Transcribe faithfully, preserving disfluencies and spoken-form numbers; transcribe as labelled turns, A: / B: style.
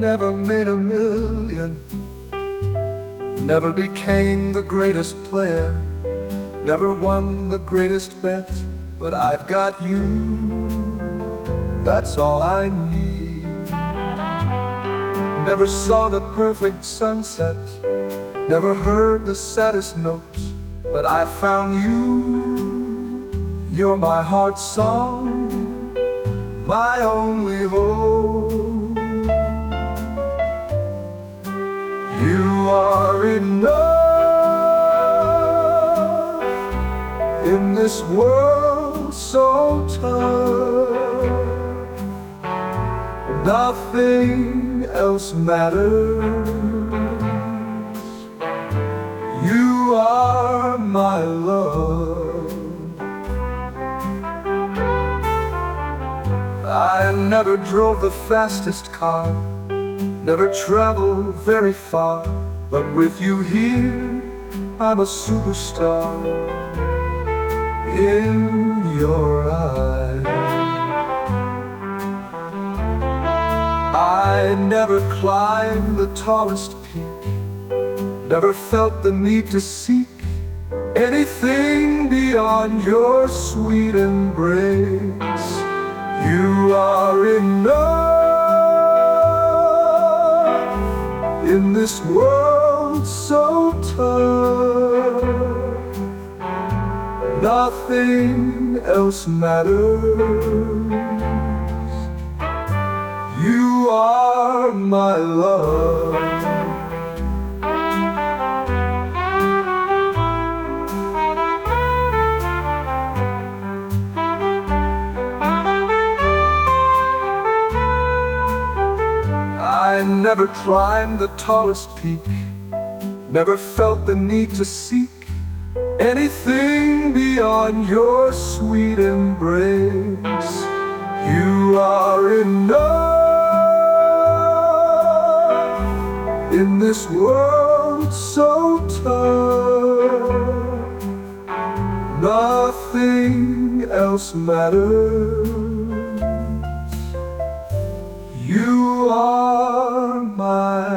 A: never made a million, never became the greatest player, never won the greatest bet, but I've got you, that's all I need. Never saw the perfect sunset, never heard the saddest notes, but I found you. You're my heart's song, my only hope. You are enough in this world so tough. Nothing else matters. You are my love. I never drove the fastest car, never traveled very far, but with you here, I'm a superstar in your eyes. I never climbed the tallest peak, never felt the need to seek anything beyond your sweet embrace. You are enough in this world so tough. Nothing else matters. You are my love. I never climbed the tallest peak, never felt the need to seek anything beyond your sweet embrace. You are enough in this world so tough. Nothing else matters. You are my